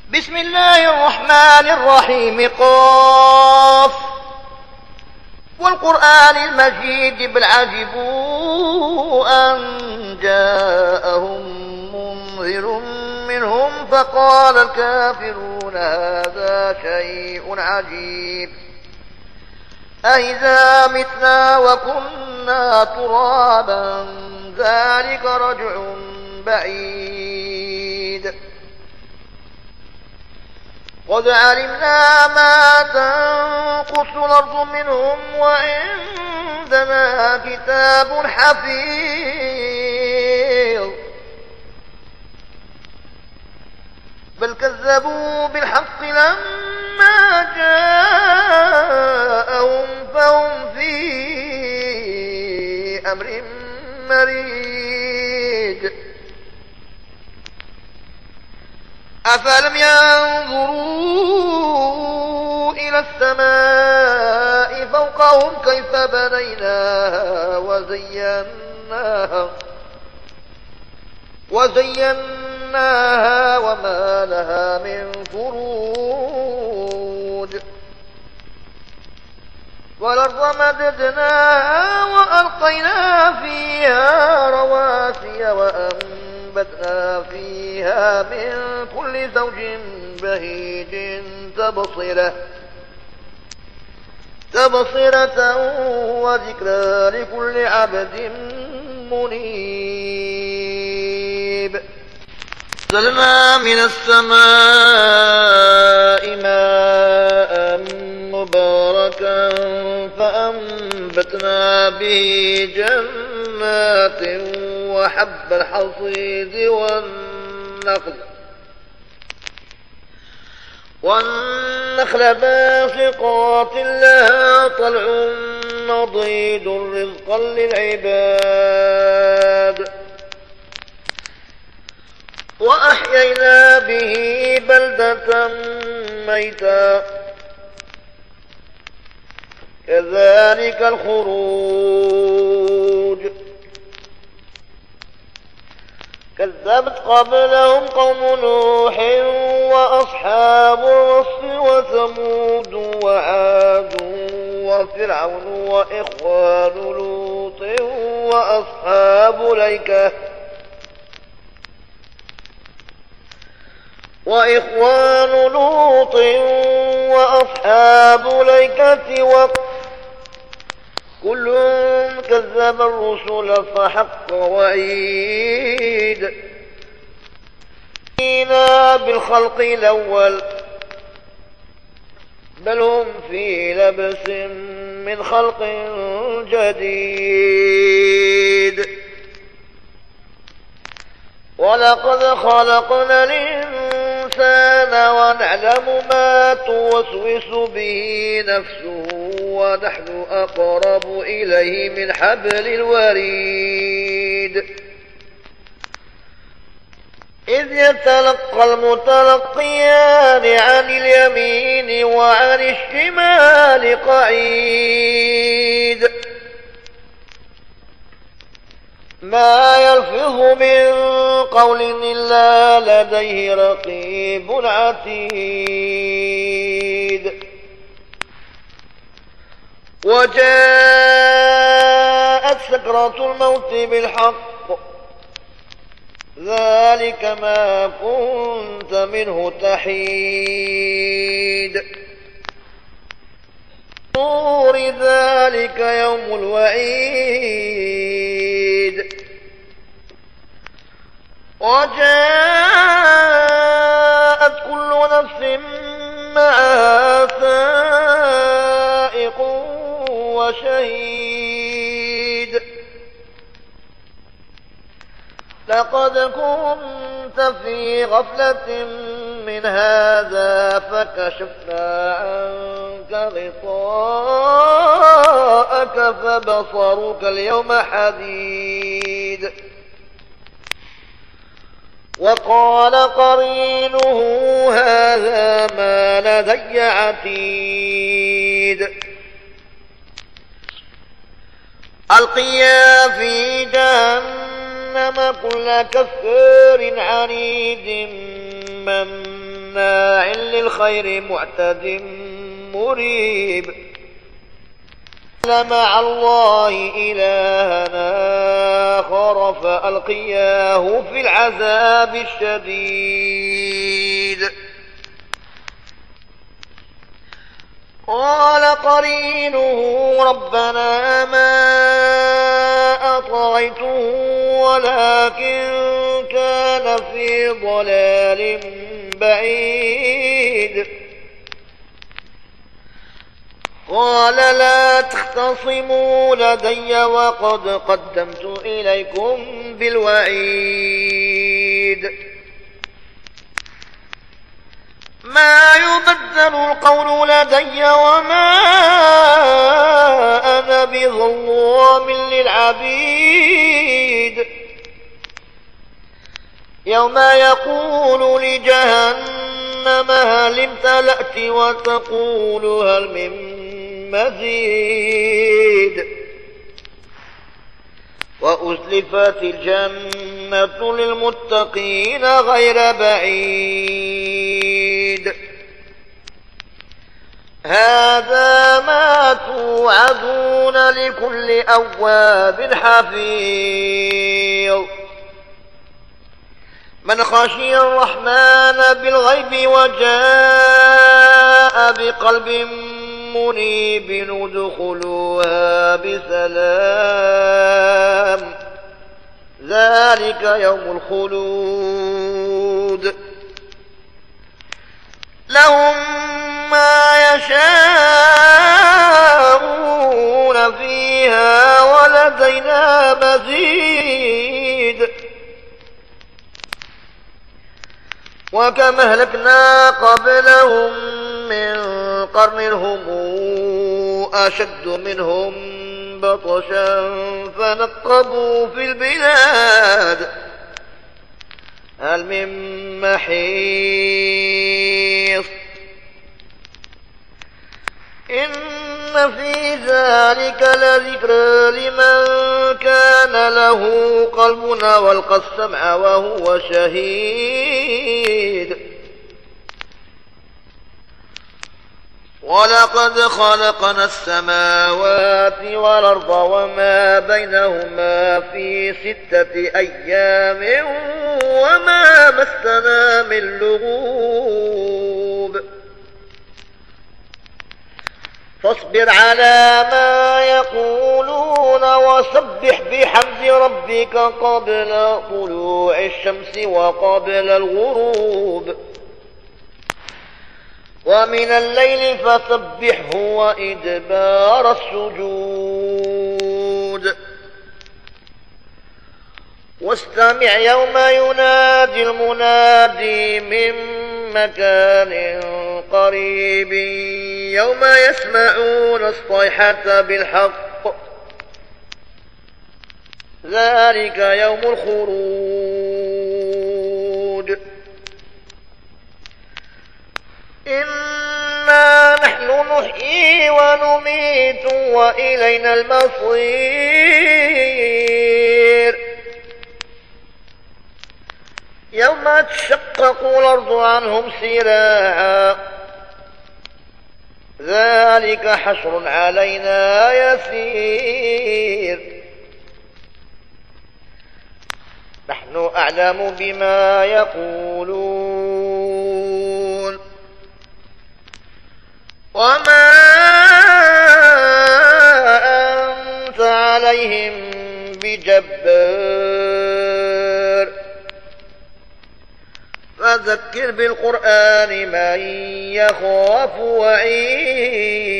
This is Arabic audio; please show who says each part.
Speaker 1: بسم الله الرحمن الرحيم قاف والقرآن المجيد بل عجبوا أن جاءهم منذر منهم فقال الكافرون هذا شيء عجيب أإذا متنا وكنا ترابا ذلك رجع بعيد قد علمنا ما تنقص الأرض منهم وعندنا كتاب حفيظ بل كذبوا بالحق لما جاءهم فهم في أمر مريج أفلم ينظروا إلى السماء فوقهم كيف بنيناها وزيناها وما لها من فروج والأرض مددناها وألقينا فيها رواسي وأنبتنا فيها من كل زوج بهيج تبصرة وذكرى لكل عبد منيب نزلنا من السماء ماء مباركا فأنبتنا به جنات وحب الحصيد والنخل باسقات لها طلع نضيد رزقا للعباد وأحيينا به بلدة ميتا كذلك الخروج كذبت قبلهم قوم نوح وأصحاب الرس وثمود وعاد وفرعون وإخوان لوط وأصحاب الأيكة وكل كذب الرسل فحق وعيد بالخلق الأول بل هم في لبس من خلق جديد ولقد خلقنا الإنسان ونعلم ما توسوس به نفسه ونحن أقرب إليه من حبل الوريد إذ يتلقى المتلقيان عن اليمين وعن الشمال قعيد ما يلفظ من قول إلا لديه رقيب عتيد وجاءت سكرة الموت بالحق ذلك ما كنت منه تحيد طور ذلك يوم الوعيد وجاءت كل نفس معها سائق وشهيد لقد كنت في غفلة من هذا فكشفنا عنك غطاءك فبصرك اليوم حديد وقال قرينه هذا ما لدي عتيد ألقيا في جهنم كل كفار عنيد مناع للخير معتد مريب مع الله إلهنا آخر فألقياه في العذاب الشديد قال قرينه ربنا ما أطغيته ولكن كان في ضلال بعيد قال لا تختصموا لدي وقد قدمت إليكم بالوعيد ما يبدل القول لدي وما أنا بظلام للعبيد يوم يقول لجهنم هل امتلأت وتقول هل من مزيد وأزلفت الجنة للمتقين غير بعيد هذا ما توعدون لكل أواب حفيظ من خشي الرحمن بالغيب وجاء بقلب منيب ادخلوها بسلام ذلك يوم الخلود لهم ما يشاءون فيها ولدينا مزيد وكم أهلكنا قبلهم من قرن هم أشد منهم بطشا فنقبوا في البلاد هل من محيص إن في ذلك لذكرى لمن كان له قلب والقى السمع وهو شهيد ولقد خلقنا السماوات والأرض وما بينهما في 6 أيام وما مسنا من لغوب فاصبر على ما يقولون وسبح بحمد ربك قبل طلوع الشمس وقبل الغروب ومن الليل فسبحه وإدبار السجود واستمع يوم ينادي المنادي من مكان قريب يوم يسمعون الصيحة بالحق ذلك يوم الخروج إنا نحن نحيي ونميت وإلينا المصير يوم تشقق الأرض عنهم سراعا ذلك حشر علينا يسير نحن أعلم بما يقولون وما أنت عليهم بجبار فذكر بالقرآن من يخاف وعيد